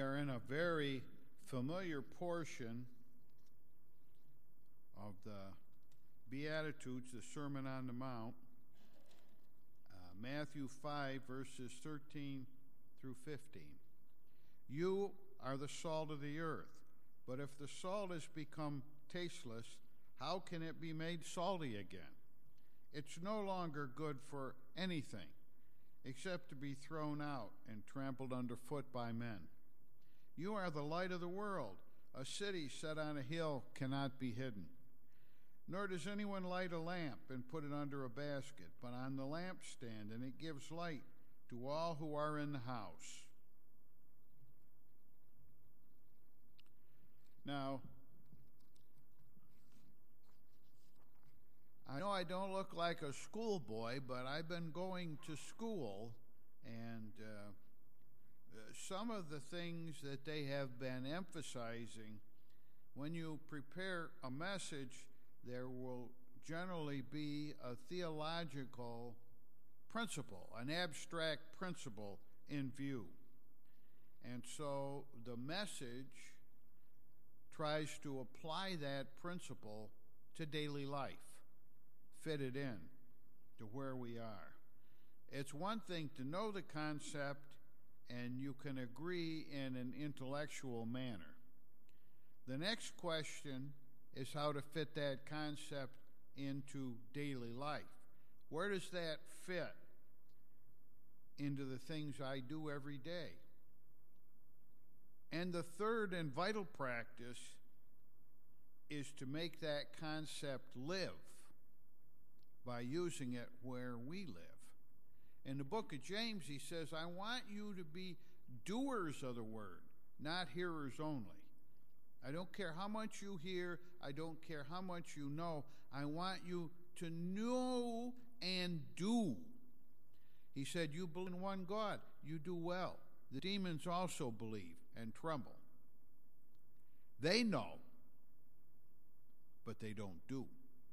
are in a very familiar portion of the Beatitudes, the Sermon on the Mount, Matthew 5, verses 13 through 15. You are the salt of the earth, but if the salt has become tasteless, how can it be made salty again? It's no longer good for anything except to be thrown out and trampled underfoot by men. You are the light of the world. A city set on a hill cannot be hidden. Nor does anyone light a lamp and put it under a basket, but on the lampstand, and it gives light to all who are in the house. Now, I know I don't look like a schoolboy, but I've been going to school, and some of the things that they have been emphasizing, when you prepare a message, there will generally be a theological principle, an abstract principle in view. And so the message tries to apply that principle to daily life, fit it in to where we are. It's one thing to know the concept and you can agree in an intellectual manner. The next question is how to fit that concept into daily life. Where does that fit into the things I do every day? And the third and vital practice is to make that concept live by using it where we live. In the book of James, he says, I want you to be doers of the word, not hearers only. I don't care how much you hear. I don't care how much you know. I want you to know and do. He said, you believe in one God. You do well. The demons also believe and tremble. They know, but they don't do.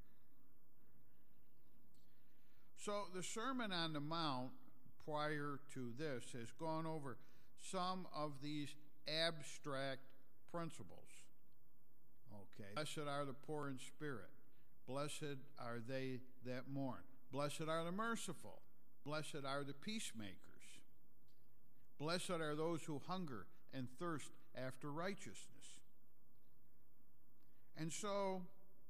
So the Sermon on the Mount prior to this has gone over some of these abstract principles. Okay. Blessed are the poor in spirit. Blessed are they that mourn. Blessed are the merciful. Blessed are the peacemakers. Blessed are those who hunger and thirst after righteousness. And so,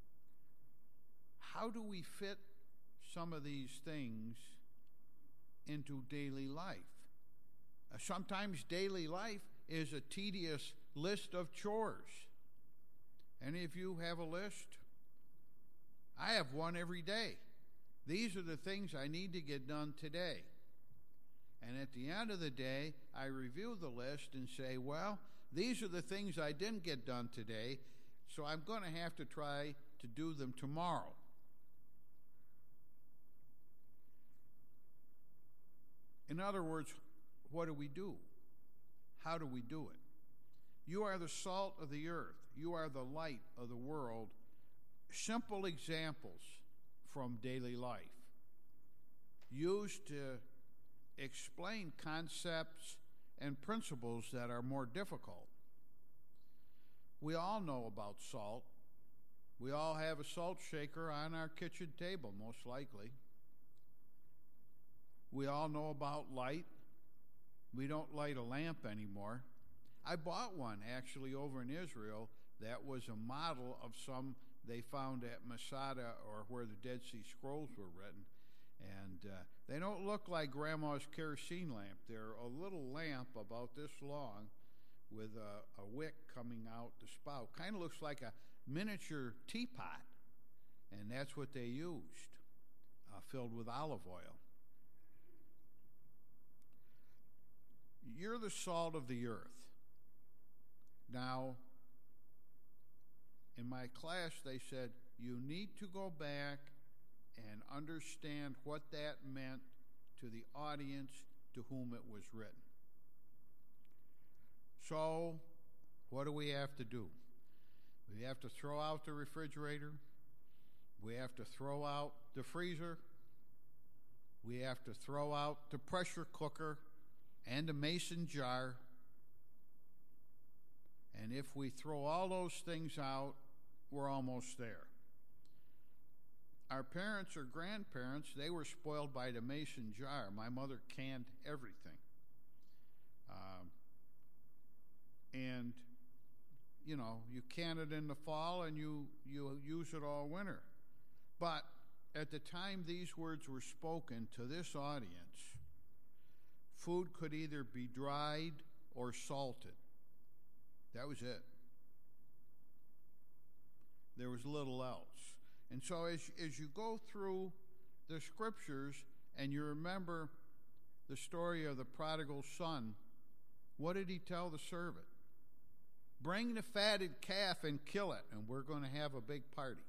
how do we fit some of these things into daily life? Sometimes daily life is a tedious list of chores. Any of you have a list? I have one every day. These are the things I need to get done today. And at the end of the day, I review the list and say, well, these are the things I didn't get done today, so I'm going to have to try to do them tomorrow. In other words, what do we do? How do we do it? You are the salt of the earth. You are the light of the world. Simple examples from daily life used to explain concepts and principles that are more difficult. We all know about salt. We all have a salt shaker on our kitchen table, most likely. We all know about light. We don't light a lamp anymore. I bought one actually over in Israel that was a model of some they found at Masada, or where the Dead Sea Scrolls were written. And they don't look like Grandma's kerosene lamp. They're a little lamp about this long with a wick coming out the spout. Kind of looks like a miniature teapot. And that's what they used, filled with olive oil. You're the salt of the earth. Now, in my class, they said, you need to go back and understand what that meant to the audience to whom it was written. So, what do we have to do? We have to throw out the refrigerator. We have to throw out the freezer. We have to throw out the pressure cooker and the mason jar. And if we throw all those things out, we're almost there. Our parents or grandparents, they were spoiled by the mason jar. My mother canned everything. And, you know, you can it in the fall and you use it all winter. But at the time these words were spoken to this audience, food could either be dried or salted. That was it. There was little else. And so as you go through the scriptures and you remember the story of the prodigal son, what did he tell the servant? Bring the fatted calf and kill it, and we're going to have a big party.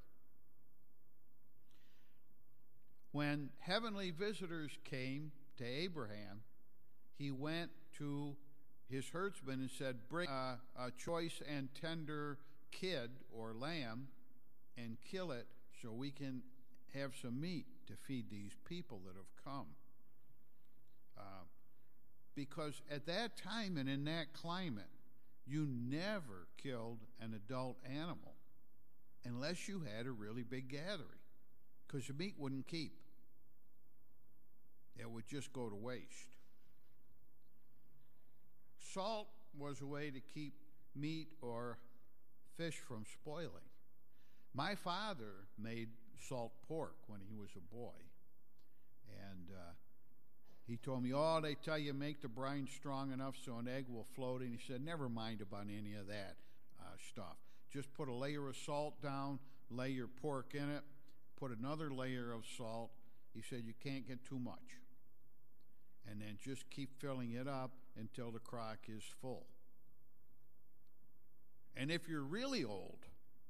When heavenly visitors came to Abraham, he went to his herdsman and said, bring a choice and tender kid or lamb and kill it so we can have some meat to feed these people that have come. Because at that time and in that climate, you never killed an adult animal unless you had a really big gathering, because the meat wouldn't keep. It would just go to waste. Salt was a way to keep meat or fish from spoiling. My father made salt pork when he was a boy. And he told me, oh, they tell you make the brine strong enough so an egg will float. And he said, never mind about any of that stuff. Just put a layer of salt down, lay your pork in it, put another layer of salt. He said, you can't get too much. And then just keep filling it up until the crock is full. And if you're really old,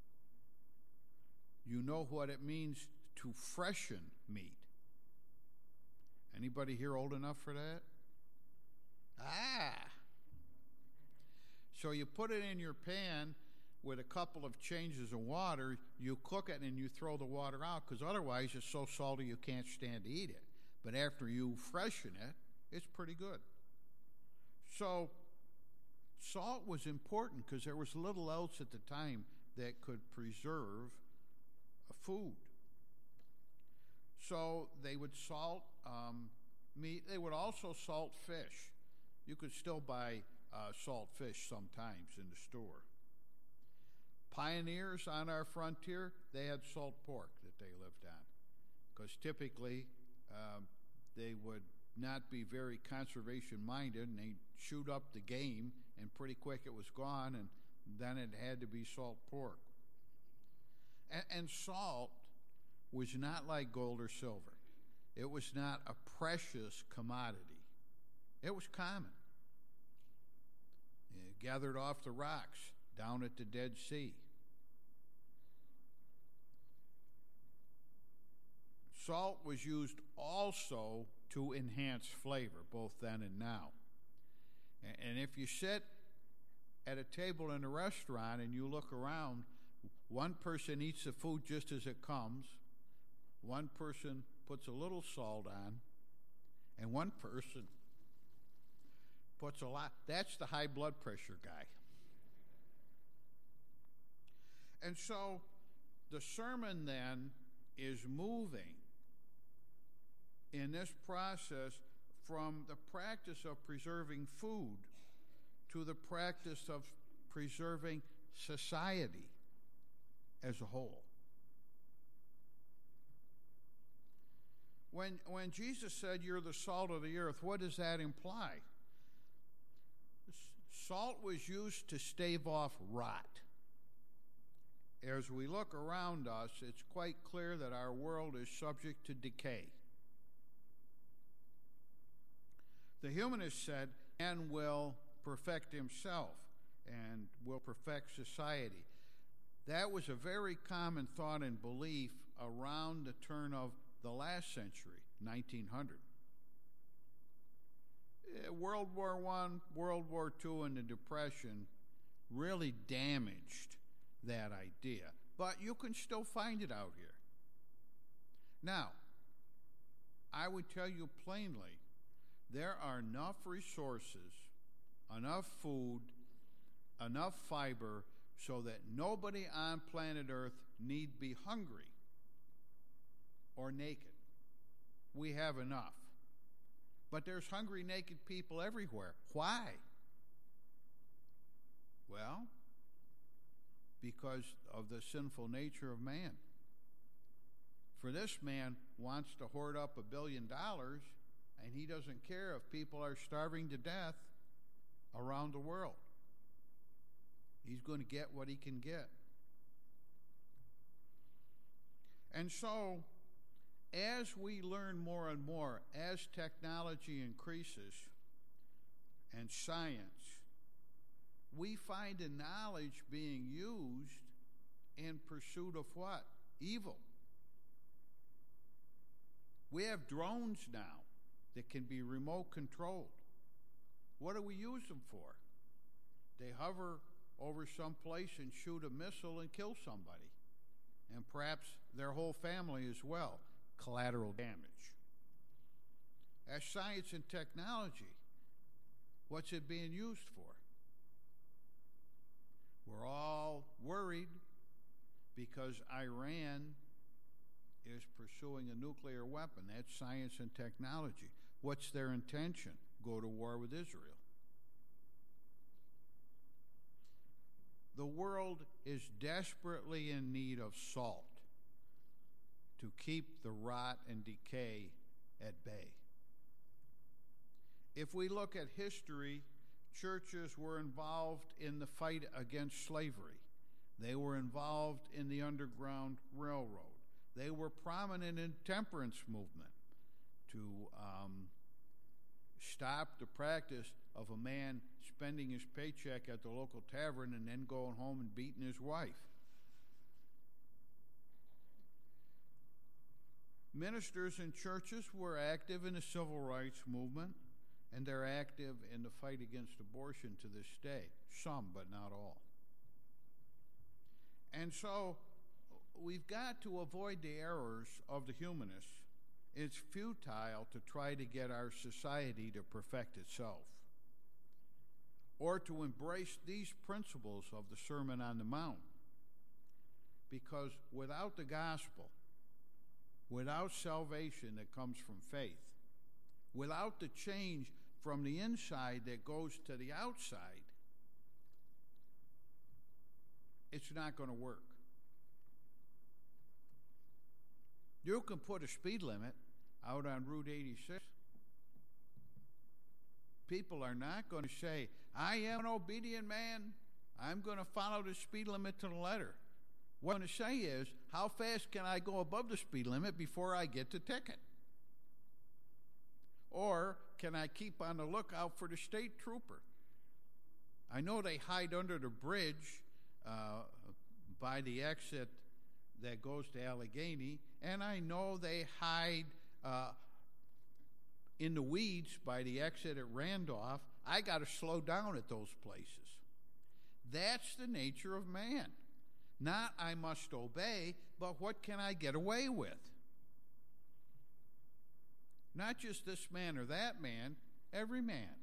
you know what it means to freshen meat. Anybody here old enough for that? So you put it in your pan with a couple of changes of water, you cook it and you throw the water out, because otherwise it's so salty you can't stand to eat it. But after you freshen it, it's pretty good. So salt was important because there was little else at the time that could preserve food. So they would salt meat. They would also salt fish. You could still buy salt fish sometimes in the store. Pioneers on our frontier, they had salt pork that they lived on, because typically they would not be very conservation minded, and they'd shoot up the game, and pretty quick it was gone, and then it had to be salt pork. And salt was not like gold or silver. It was not a precious commodity. It was common. Gathered off the rocks down at the Dead Sea. Salt was used also to enhance flavor, both then and now. And if you sit at a table in a restaurant and you look around, one person eats the food just as it comes, one person puts a little salt on, and one person puts a lot. That's the high blood pressure guy. And so the sermon then is moving in this process from the practice of preserving food to the practice of preserving society as a whole. When Jesus said, you're the salt of the earth, what does that imply? Salt was used to stave off rot. As we look around us, it's quite clear that our world is subject to decay. The humanist said, man will perfect himself and will perfect society. That was a very common thought and belief around the turn of the last century, 1900. World War I, World War II, and the Depression really damaged that idea. But you can still find it out here. Now, I would tell you plainly, there are enough resources, enough food, enough fiber so that nobody on planet Earth need be hungry or naked. We have enough. But there's hungry, naked people everywhere. Why? Well, because of the sinful nature of man. For this man wants to hoard up $1 billion, and he doesn't care if people are starving to death around the world. He's going to get what he can get. And so, as we learn more and more, as technology increases and science, we find a knowledge being used in pursuit of what? Evil. We have drones now that can be remote controlled. What do we use them for? They hover over some place and shoot a missile and kill somebody, and perhaps their whole family as well. Collateral damage. As science and technology, what's it being used for? We're all worried because Iran is pursuing a nuclear weapon. That's science and technology. What's their intention? Go to war with Israel. The world is desperately in need of salt to keep the rot and decay at bay. If we look at history, churches were involved in the fight against slavery. They were involved in the Underground Railroad. They were prominent in the temperance movement to stop the practice of a man spending his paycheck at the local tavern and then going home and beating his wife. Ministers in churches were active in the civil rights movement, and they're active in the fight against abortion to this day. Some, but not all. And so we've got to avoid the errors of the humanists. It's futile to try to get our society to perfect itself, or to embrace these principles of the Sermon on the Mount. Because without the gospel, without salvation that comes from faith, without the change from the inside that goes to the outside, it's not going to work. You can put a speed limit out on Route 86. People are not going to say, I am an obedient man. I'm going to follow the speed limit to the letter. What I'm going to say is, how fast can I go above the speed limit before I get the ticket? Or can I keep on the lookout for the state trooper? I know they hide under the bridge by the exit that goes to Allegheny, and I know they hide in the weeds by the exit at Randolph. I got to slow down at those places. That's the nature of man. Not I must obey, but what can I get away with? Not just this man or that man, every man.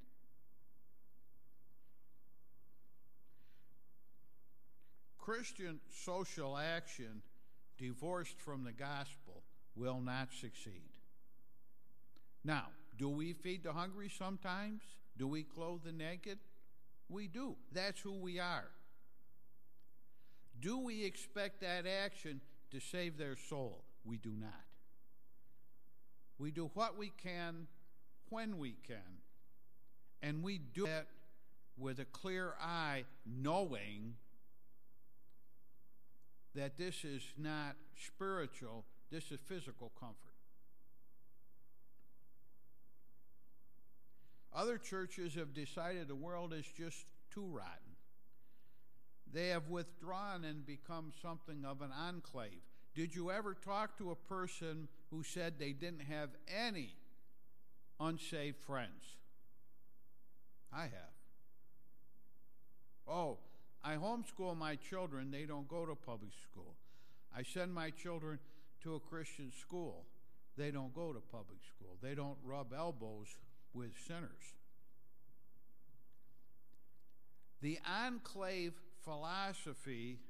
Christian social action divorced from the gospel will not succeed. Now, do we feed the hungry sometimes? Do we clothe the naked? We do. That's who we are. Do we expect that action to save their soul? We do not. We do what we can when we can, and we do it with a clear eye, knowing that this is not spiritual, this is physical comfort. Other churches have decided the world is just too rotten. They have withdrawn and become something of an enclave. Did you ever talk to a person who said they didn't have any unsaved friends? I have. Oh, I homeschool my children. They don't go to public school. I send my children to a Christian school. They don't go to public school. They don't rub elbows with sinners. The enclave philosophy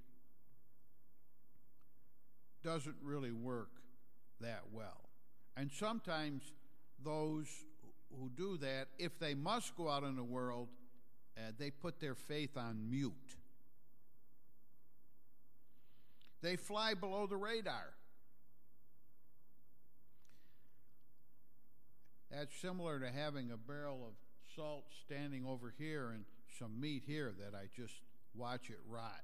doesn't really work that well. And sometimes those who do that, if they must go out in the world, they put their faith on mute. They fly below the radar. That's similar to having a barrel of salt standing over here and some meat here that I just watch it rot.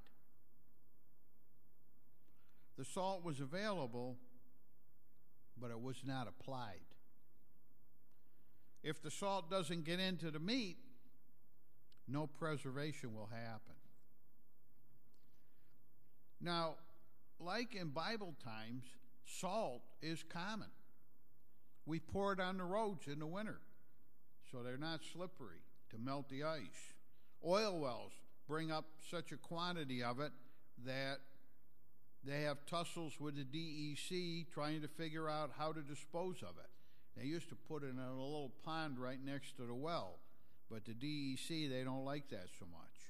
The salt was available, but it was not applied. If the salt doesn't get into the meat, no preservation will happen. Now, like in Bible times, salt is common. We pour it on the roads in the winter so they're not slippery to melt the ice. Oil wells bring up such a quantity of it that they have tussles with the DEC trying to figure out how to dispose of it. They used to put it in a little pond right next to the well, but the DEC, they don't like that so much.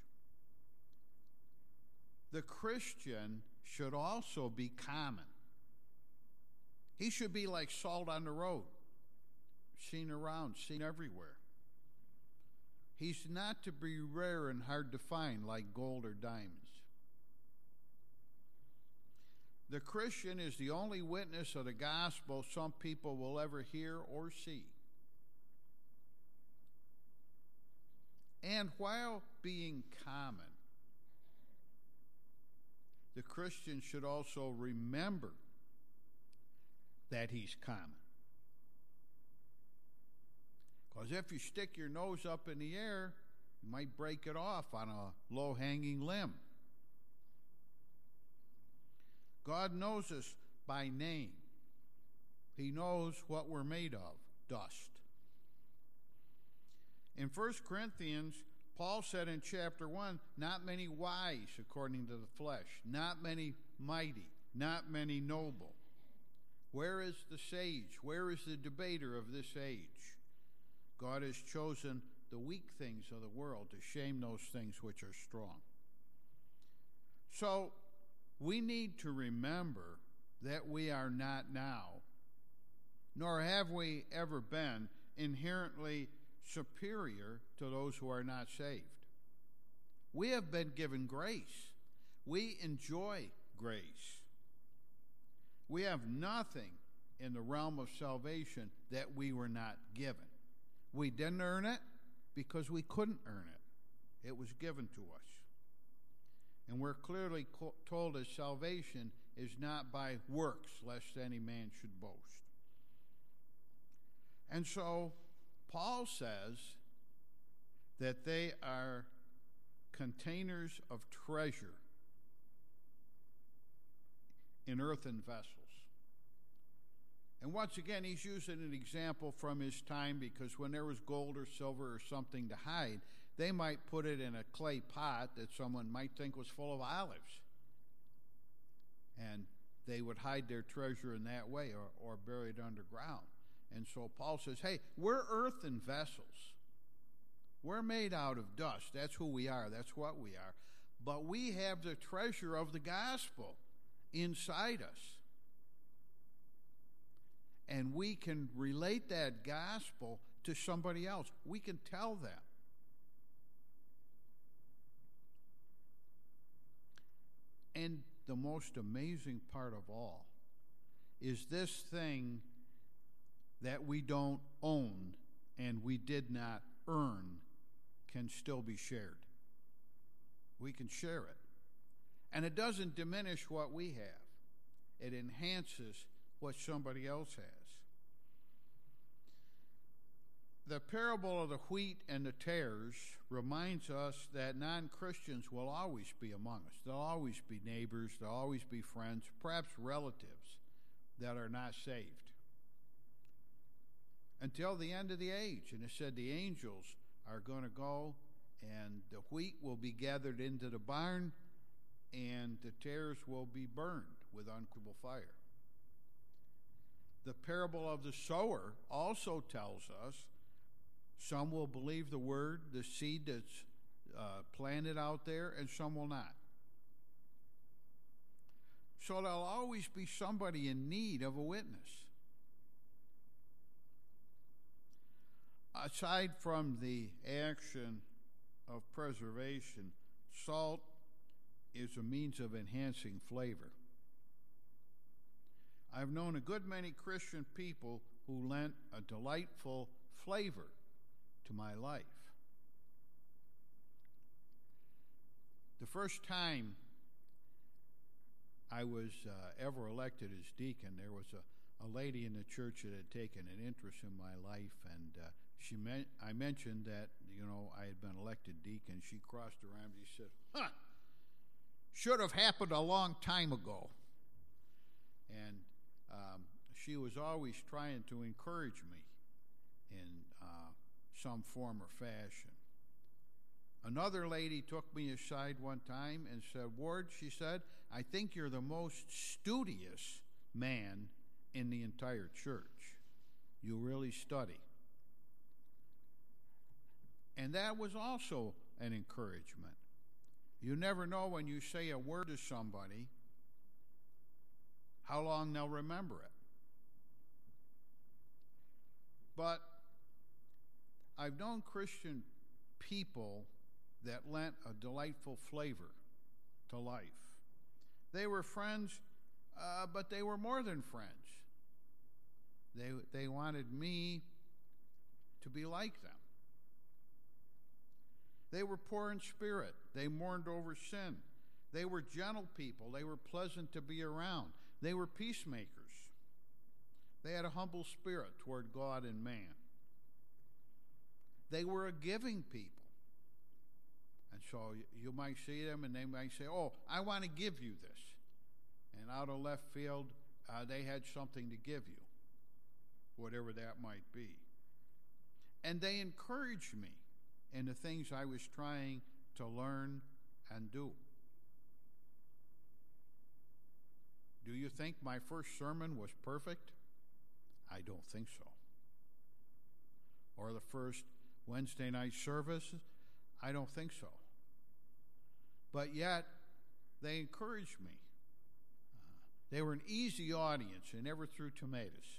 The Christian should also be common. He should be like salt on the road, seen around, seen everywhere. He's not to be rare and hard to find like gold or diamonds. The Christian is the only witness of the gospel some people will ever hear or see. And while being common, the Christian should also remember that he's common. Because if you stick your nose up in the air, you might break it off on a low-hanging limb. God knows us by name. He knows what we're made of, dust. In 1 Corinthians, Paul said in chapter 1, not many wise according to the flesh, not many mighty, not many noble. Where is the sage? Where is the debater of this age? God has chosen the weak things of the world to shame those things which are strong. So, we need to remember that we are not now, nor have we ever been, inherently superior to those who are not saved. We have been given grace. We enjoy grace. We have nothing in the realm of salvation that we were not given. We didn't earn it because we couldn't earn it. It was given to us. And we're clearly told that salvation is not by works, lest any man should boast. And so, Paul says that they are containers of treasure in earthen vessels. And once again, he's using an example from his time because when there was gold or silver or something to hide, they might put it in a clay pot that someone might think was full of olives. And they would hide their treasure in that way or bury it underground. And so Paul says, hey, we're earthen vessels. We're made out of dust. That's who we are. That's what we are. But we have the treasure of the gospel inside us. And we can relate that gospel to somebody else. We can tell them. And the most amazing part of all is this thing that we don't own and we did not earn can still be shared. We can share it. And it doesn't diminish what we have. It enhances what somebody else has. The parable of the wheat and the tares reminds us that non-Christians will always be among us. There'll always be neighbors, there'll always be friends, perhaps relatives that are not saved. Until the end of the age. And it said the angels are going to go and the wheat will be gathered into the barn and the tares will be burned with unquenchable fire. The parable of the sower also tells us some will believe the word, the seed that's planted out there, and some will not. So there'll always be somebody in need of a witness. Aside from the action of preservation, salt is a means of enhancing flavor. I've known a good many Christian people who lent a delightful flavor to my life. The first time I was ever elected as deacon, there was a lady in the church that had taken an interest in my life, and I mentioned that, I had been elected deacon. She crossed her arms and she said, should have happened a long time ago. And she was always trying to encourage me in some form or fashion. Another lady took me aside one time and said, Ward, she said, I think you're the most studious man in the entire church. You really study. And that was also an encouragement. You never know when you say a word to somebody how long they'll remember it. But I've known Christian people that lent a delightful flavor to life. They were friends, but they were more than friends. They wanted me to be like them. They were poor in spirit. They mourned over sin. They were gentle people. They were pleasant to be around. They were peacemakers. They had a humble spirit toward God and man. They were a giving people. And so you might see them and they might say, oh, I want to give you this. And out of left field, they had something to give you, whatever that might be. And they encouraged me in the things I was trying to learn and do. Do you think my first sermon was perfect? I don't think so. Or the first Wednesday night service? I don't think so. But yet, they encouraged me. They were an easy audience and never threw tomatoes.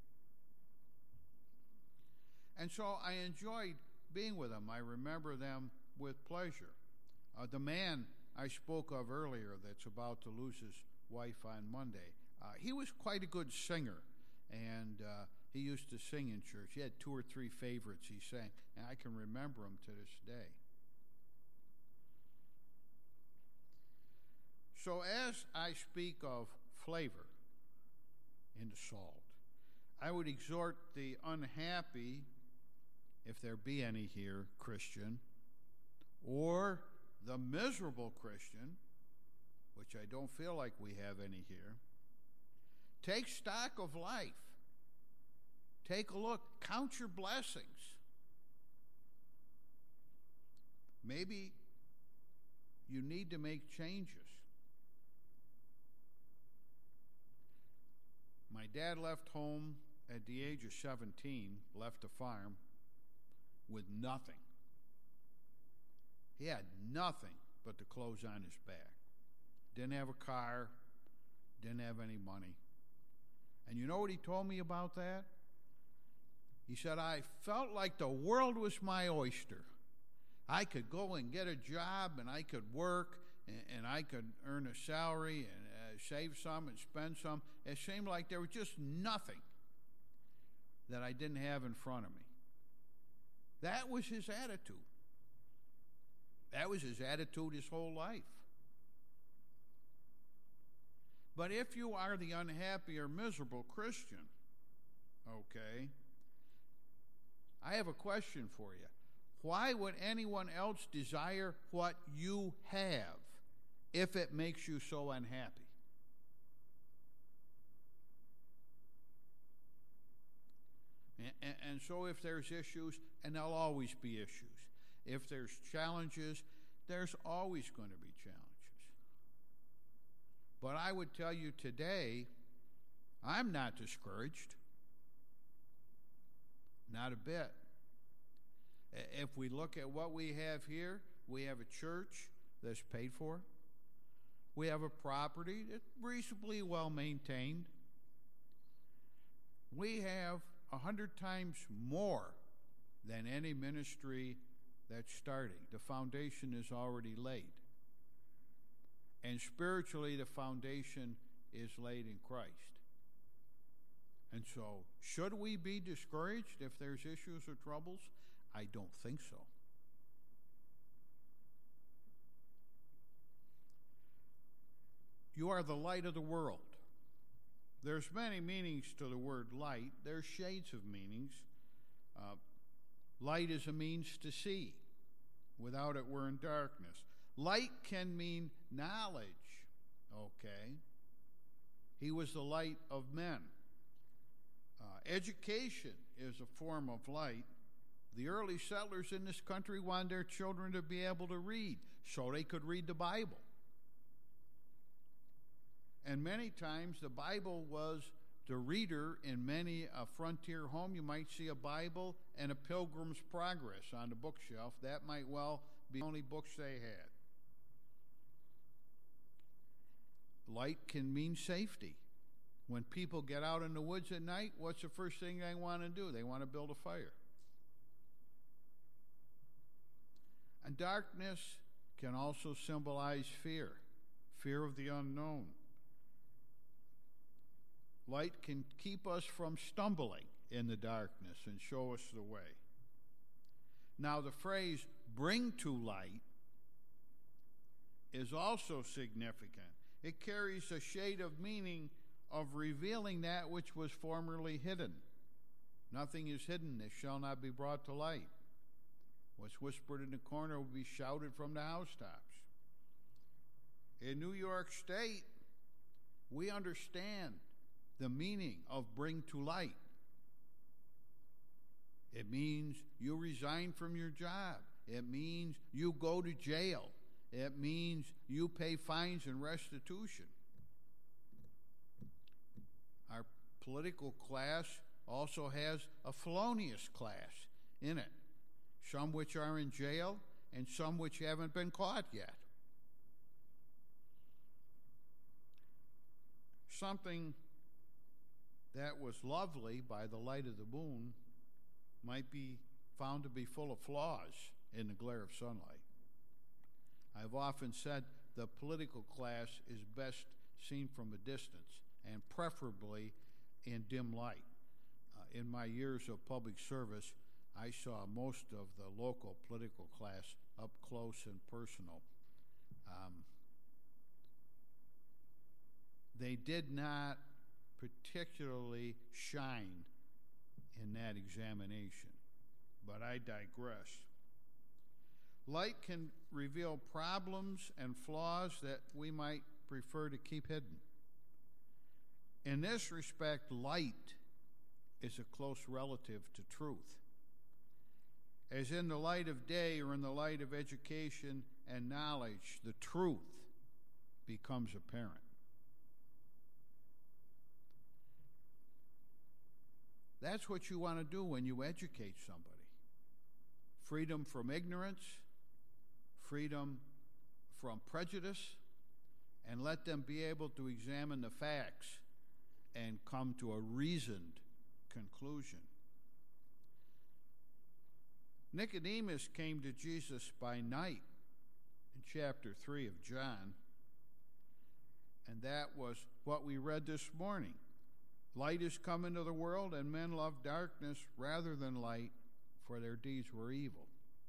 And so I enjoyed being with them. I remember them with pleasure. The man I spoke of earlier that's about to lose his wife on Monday, he was quite a good singer, and he used to sing in church. He had 2 or 3 favorites he sang, and I can remember them to this day. So as I speak of flavor in the salt, I would exhort the unhappy, if there be any here, Christian, or the miserable Christian, which I don't feel like we have any here. Take stock of life. Take a look. Count your blessings. Maybe you need to make changes. My dad left home at the age of 17, left the farm with nothing. He had nothing but the clothes on his back. Didn't have a car, didn't have any money. And you know what he told me about that? He said, I felt like the world was my oyster. I could go and get a job, and I could work, and I could earn a salary and save some and spend some. It seemed like there was just nothing that I didn't have in front of me. That was his attitude. That was his attitude his whole life. But if you are the unhappy or miserable Christian, okay, I have a question for you. Why would anyone else desire what you have if it makes you so unhappy? And so if there's issues, and there'll always be issues, if there's challenges, there's always going to be challenges. But I would tell you today, I'm not discouraged. Not a bit. If we look at what we have here, We have a church that's paid for. We have a property that's reasonably well maintained. We have 100 times more than any ministry that's starting. The foundation is already laid. And spiritually, the foundation is laid in Christ. And so, should we be discouraged if there's issues or troubles? I don't think so. You are the light of the world. There's many meanings to the word light. There's shades of meanings. Light is a means to see. Without it, we're in darkness. Light can mean knowledge, okay? He was the light of men. Education is a form of light. The early settlers in this country wanted their children to be able to read, so they could read the Bible. And many times the Bible was the reader in many a frontier home. You might see a Bible and a Pilgrim's Progress on the bookshelf. That might well be the only books they had. Light can mean safety. When people get out in the woods at night, what's the first thing they want to do? They want to build a fire. And darkness can also symbolize fear, fear of the unknown. Light can keep us from stumbling in the darkness and show us the way. Now, the phrase, bring to light, is also significant. It carries a shade of meaning of revealing that which was formerly hidden. Nothing is hidden that shall not be brought to light. What's whispered in the corner will be shouted from the housetops. In New York State, we understand the meaning of bring to light. It means you resign from your job. It means you go to jail. It means you pay fines and restitution. Our political class also has a felonious class in it, some which are in jail and some which haven't been caught yet. Something that was lovely by the light of the moon might be found to be full of flaws in the glare of sunlight. I've often said the political class is best seen from a distance and preferably in dim light. In my years of public service, I saw most of the local political class up close and personal. They did not particularly shine in that examination, but I digress. Light can reveal problems and flaws that we might prefer to keep hidden. In this respect, light is a close relative to truth. As in the light of day or in the light of education and knowledge, the truth becomes apparent. That's what you want to do when you educate somebody. Freedom from ignorance, freedom from prejudice, and let them be able to examine the facts and come to a reasoned conclusion. Nicodemus came to Jesus by night in chapter 3 of John, and that was what we read this morning. Light is come into the world, and men love darkness rather than light, for their deeds were evil.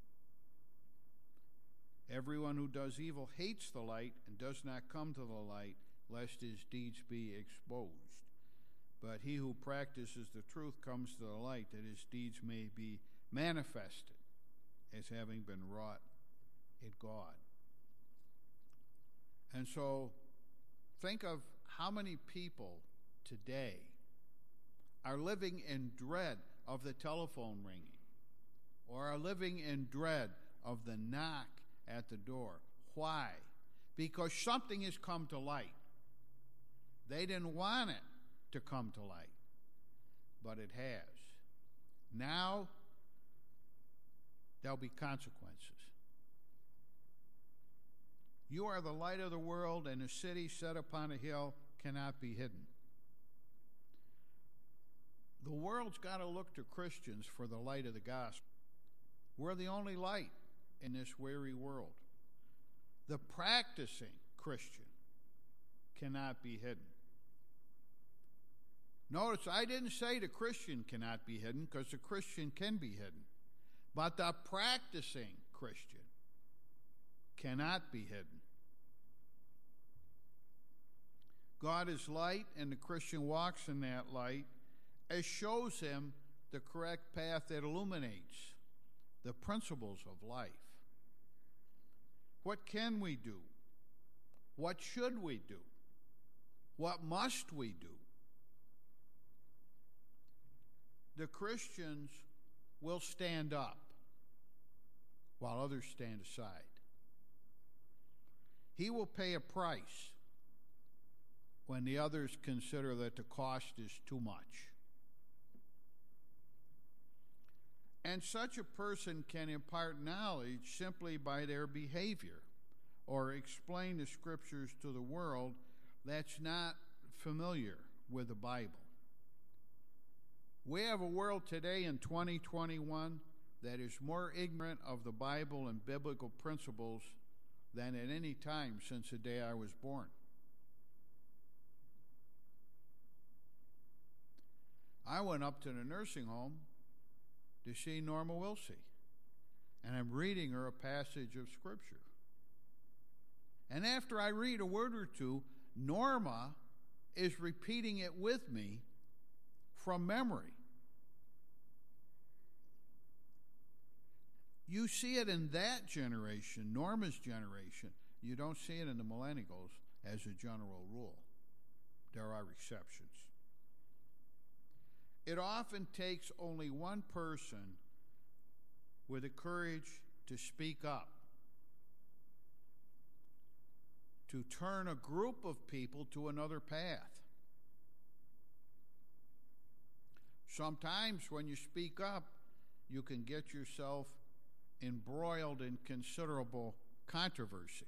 Everyone who does evil hates the light and does not come to the light, lest his deeds be exposed. But he who practices the truth comes to the light, that his deeds may be manifested as having been wrought in God. And so, think of how many people today are living in dread of the telephone ringing, or are living in dread of the knock at the door. Why? Because something has come to light. They didn't want it to come to light, but it has. Now, there'll be consequences. You are the light of the world, and a city set upon a hill cannot be hidden. The world's got to look to Christians for the light of the gospel. We're the only light in this weary world. The practicing Christian cannot be hidden. Notice, I didn't say the Christian cannot be hidden, because the Christian can be hidden. But the practicing Christian cannot be hidden. God is light, and the Christian walks in that light, as shows him the correct path that illuminates the principles of life. What can we do? What should we do? What must we do? The Christians will stand up while others stand aside. He will pay a price when the others consider that the cost is too much. And such a person can impart knowledge simply by their behavior, or explain the scriptures to the world that's not familiar with the Bible. We have a world today in 2021 that is more ignorant of the Bible and biblical principles than at any time since the day I was born. I went up to the nursing home to see Norma Wilsey, and I'm reading her a passage of Scripture. And after I read a word or two, Norma is repeating it with me from memory. You see it in that generation, Norma's generation. You don't see it in the millennials as a general rule. There are exceptions. It often takes only one person with the courage to speak up, to turn a group of people to another path. Sometimes when you speak up, you can get yourself embroiled in considerable controversy.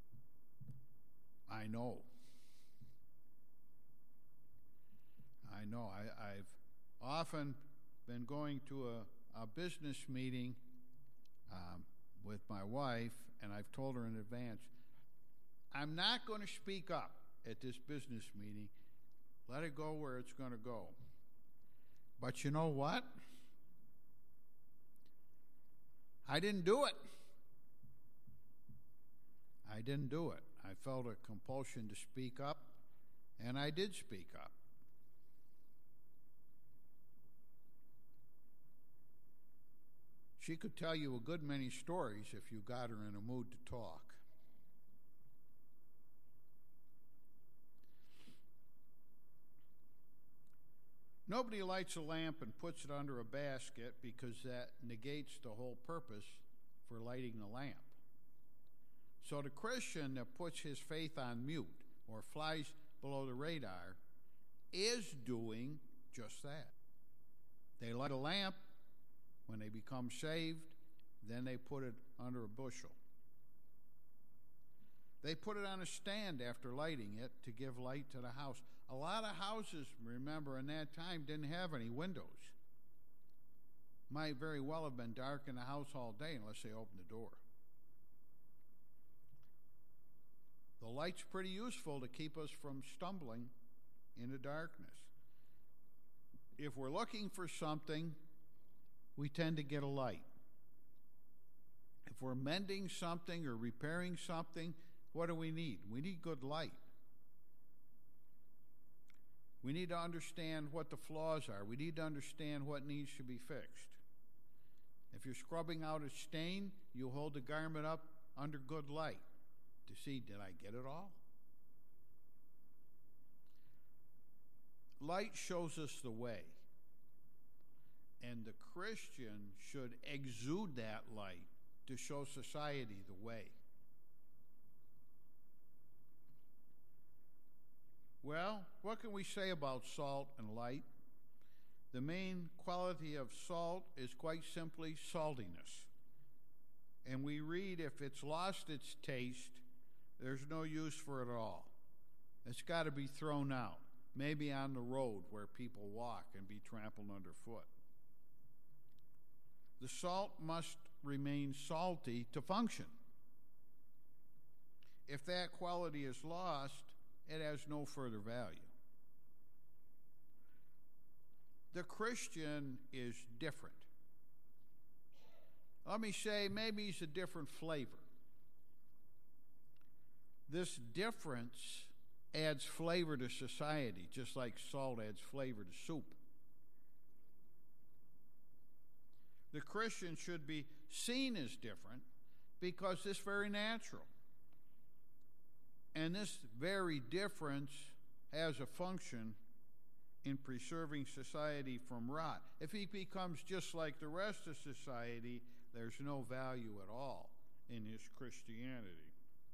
I know. I've often been going to a business meeting with my wife, and I've told her in advance, I'm not going to speak up at this business meeting. Let it go where it's going to go. But you know what? I didn't do it. I didn't do it. I felt a compulsion to speak up, and I did speak up. She could tell you a good many stories if you got her in a mood to talk. Nobody lights a lamp and puts it under a basket because that negates the whole purpose for lighting the lamp. So the Christian that puts his faith on mute or flies below the radar is doing just that. They light a lamp. When they become saved, then they put it under a bushel. They put it on a stand after lighting it to give light to the house. A lot of houses, remember, in that time didn't have any windows. Might very well have been dark in the house all day unless they opened the door. The light's pretty useful to keep us from stumbling into darkness. If we're looking for something, we tend to get a light. If we're mending something or repairing something, what do we need? We need good light. We need to understand what the flaws are. We need to understand what needs to be fixed. If you're scrubbing out a stain, you hold the garment up under good light to see, did I get it all? Light shows us the way. And the Christian should exude that light to show society the way. Well, what can we say about salt and light? The main quality of salt is quite simply saltiness. And we read, if it's lost its taste, there's no use for it at all. It's got to be thrown out, maybe on the road where people walk and be trampled underfoot. The salt must remain salty to function. If that quality is lost, it has no further value. The Christian is different. Let me say, maybe he's a different flavor. This difference adds flavor to society, just like salt adds flavor to soup. The Christian should be seen as different because it's very natural. And this very difference has a function in preserving society from rot. If he becomes just like the rest of society, there's no value at all in his Christianity.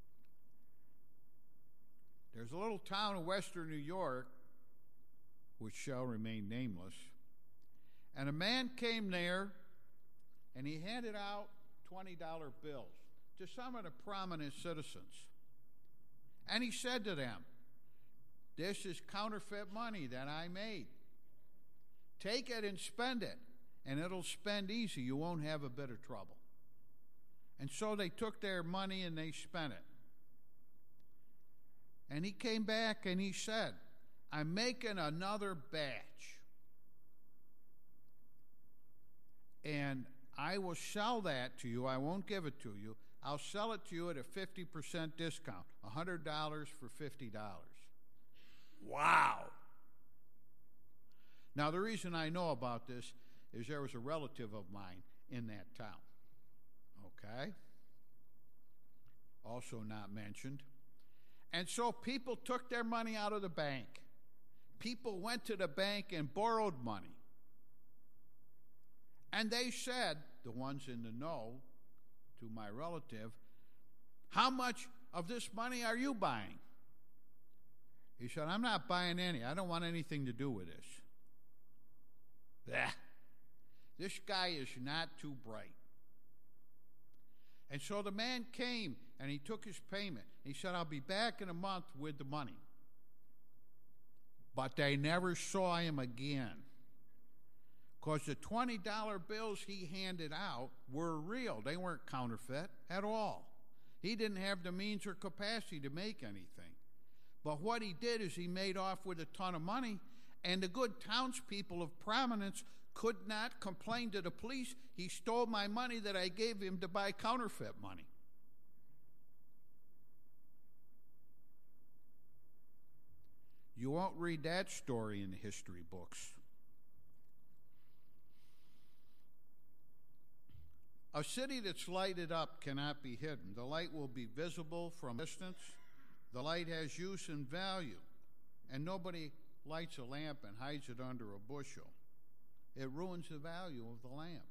There's a little town in western New York, which shall remain nameless, and a man came there and he handed out $20 bills to some of the prominent citizens. And he said to them, "This is counterfeit money that I made. Take it and spend it, and it'll spend easy. You won't have a bit of trouble." And so they took their money and they spent it. And he came back and he said, "I'm making another batch. And I will sell that to you. I won't give it to you. I'll sell it to you at a 50% discount, $100 for $50. Wow. Now, the reason I know about this is there was a relative of mine in that town. Okay? Also not mentioned. And so people took their money out of the bank. People went to the bank and borrowed money. And they said, the ones in the know, to my relative, "How much of this money are you buying?" He said, "I'm not buying any. I don't want anything to do with this." Blech. This guy is not too bright. And so the man came and he took his payment. He said, "I'll be back in a month with the money." But they never saw him again, because the $20 bills he handed out were real. They weren't counterfeit at all. He didn't have the means or capacity to make anything. But what he did is he made off with a ton of money, and the good townspeople of prominence could not complain to the police. He stole my money that I gave him to buy counterfeit money. You won't read that story in the history books. A city that's lighted up cannot be hidden. The light will be visible from a distance. The light has use and value, and nobody lights a lamp and hides it under a bushel. It ruins the value of the lamp.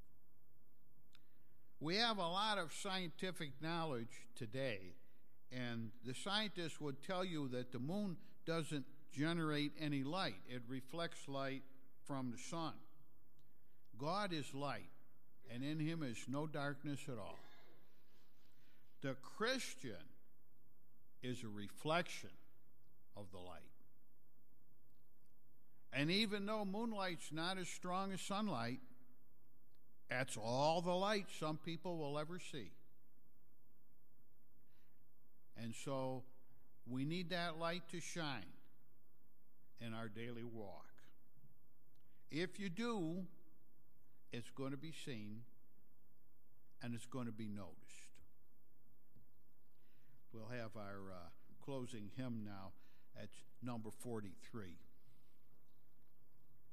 We have a lot of scientific knowledge today, and the scientists would tell you that the moon doesn't generate any light. It reflects light from the sun. God is light, and in him is no darkness at all. The Christian is a reflection of the light. And even though moonlight's not as strong as sunlight, that's all the light some people will ever see. And so we need that light to shine in our daily walk. If you do, it's going to be seen and it's going to be noticed. We'll have our closing hymn now. That's number 43.